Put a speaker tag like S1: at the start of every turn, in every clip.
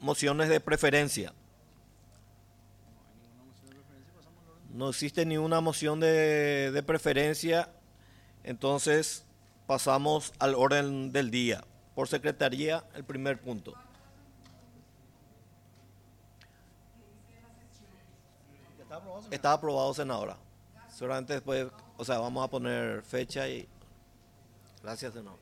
S1: mociones de preferencia. No existe ninguna moción de preferencia, entonces pasamos al orden del día. Por secretaría, el primer punto. Está aprobado, senadora. Seguramente después, vamos a poner fecha y... Gracias, senador.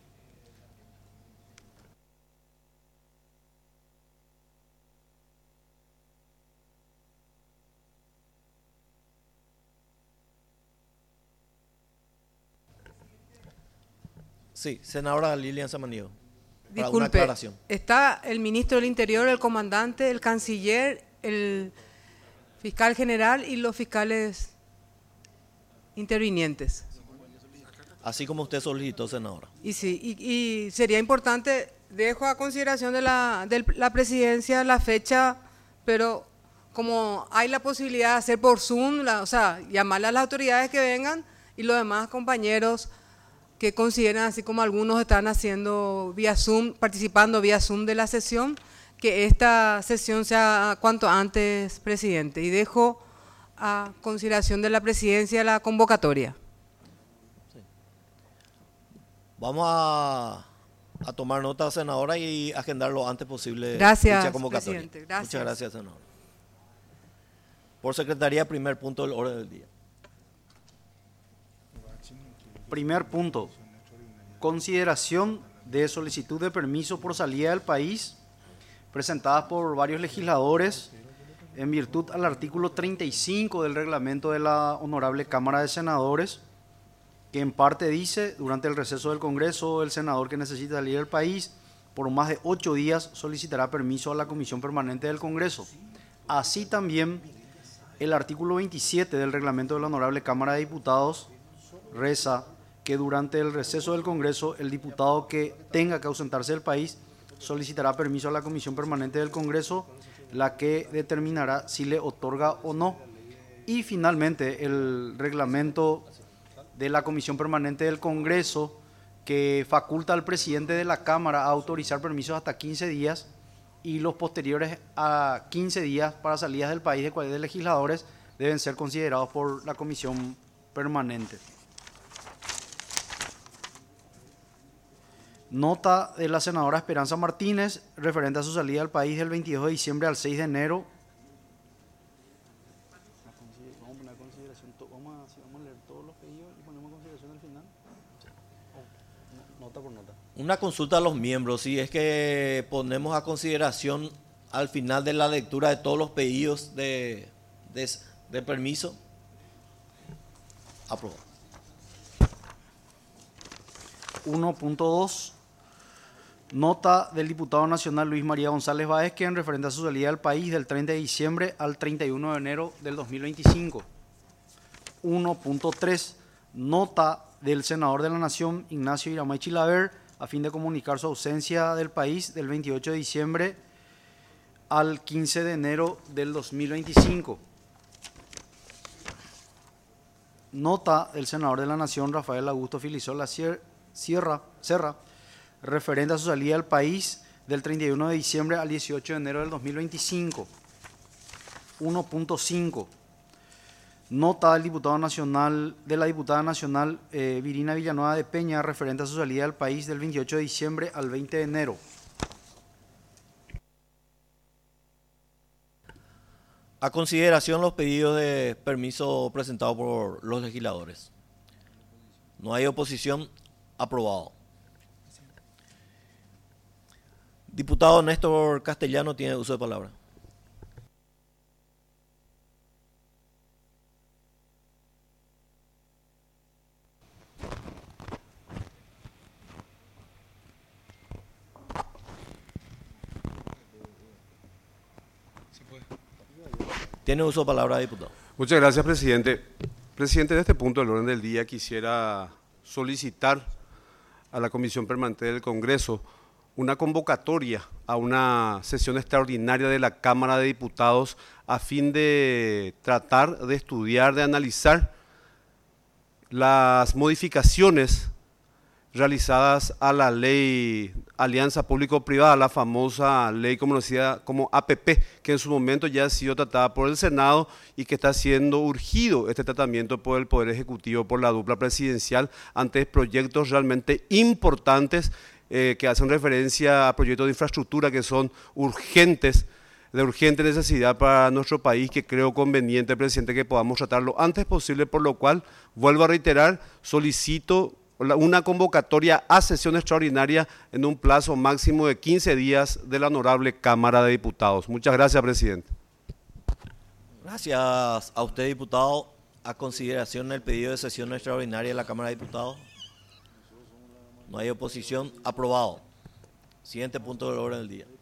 S1: Sí, senadora Lilian Samaniego. Para una
S2: Disculpe,
S1: aclaración.
S2: está el ministro del Interior, el comandante, el canciller, el fiscal general y los fiscales intervinientes.
S1: Así como usted solicitó, senadora.
S2: Y sí, y sería importante, dejo a consideración de la presidencia la fecha, pero como hay la posibilidad de hacer por Zoom, llamarle a las autoridades que vengan y los demás compañeros que consideran, así como algunos están haciendo vía Zoom, participando vía Zoom de la sesión, que esta sesión sea cuanto antes, presidente. Y dejo a consideración de la presidencia la convocatoria.
S1: Sí. Vamos a tomar nota, senadora, y agendar lo antes posible.
S2: Gracias,
S1: dicha convocatoria.
S2: presidente. Gracias.
S1: Muchas gracias, senadora. Por secretaría, primer punto del orden del día.
S3: Primer punto, consideración de solicitud de permiso por salida del país presentadas por varios legisladores en virtud al artículo 35 del reglamento de la Honorable Cámara de Senadores, que en parte dice: durante el receso del Congreso, el senador que necesita salir del país por más de 8 días solicitará permiso a la Comisión Permanente del Congreso. Así también el artículo 27 del reglamento de la Honorable Cámara de Diputados reza que durante el receso del Congreso el diputado que tenga que ausentarse del país solicitará permiso a la Comisión Permanente del Congreso, la que determinará si le otorga o no. Y finalmente el reglamento de la Comisión Permanente del Congreso, que faculta al presidente de la Cámara a autorizar permisos hasta 15 días y los posteriores a 15 días para salidas del país de cualquier legisladores deben ser considerados por la Comisión Permanente. Nota de la senadora Esperanza Martínez referente a su salida del país del 22 de diciembre al 6 de enero. Vamos a leer todos los pedidos y ponemos consideración al final. Nota por nota.
S1: Una consulta a los miembros, si es que ponemos a consideración al final de la lectura de todos los pedidos de permiso. Aprobado.
S3: 1.2. Nota del diputado nacional Luis María González Báez, en referente a su salida del país del 30 de diciembre al 31 de enero del 2025. 1.3. Nota del senador de la Nación Ignacio Iramay Chilaver, a fin de comunicar su ausencia del país del 28 de diciembre al 15 de enero del 2025. Nota del senador de la Nación Rafael Augusto Filisola Serra, referente a su salida del país del 31 de diciembre al 18 de enero del 2025. 1.5. Nota del diputado nacional, de la diputada nacional Virina Villanueva de Peña, referente a su salida del país del 28 de diciembre al 20 de enero.
S1: A consideración los pedidos de permiso presentados por los legisladores. No hay oposición. Aprobado. Diputado Néstor Castellano tiene uso de palabra. Tiene uso de palabra, diputado.
S4: Muchas gracias, presidente. Presidente, en este punto del orden del día quisiera solicitar a la Comisión Permanente del Congreso una convocatoria a una sesión extraordinaria de la Cámara de Diputados a fin de tratar de estudiar, de analizar las modificaciones realizadas a la ley Alianza Público-Privada, la famosa ley conocida como APP, que en su momento ya ha sido tratada por el Senado y que está siendo urgido este tratamiento por el Poder Ejecutivo, por la dupla presidencial, ante proyectos realmente importantes que hacen referencia a proyectos de infraestructura que son urgentes, de urgente necesidad para nuestro país, que creo conveniente, presidente, que podamos tratar lo antes posible, por lo cual, vuelvo a reiterar, solicito una convocatoria a sesión extraordinaria en un plazo máximo de 15 días de la Honorable Cámara de Diputados. Muchas gracias, presidente.
S1: Gracias a usted, diputado. A consideración el pedido de sesión extraordinaria de la Cámara de Diputados. No hay oposición. Aprobado. Siguiente punto del orden del día.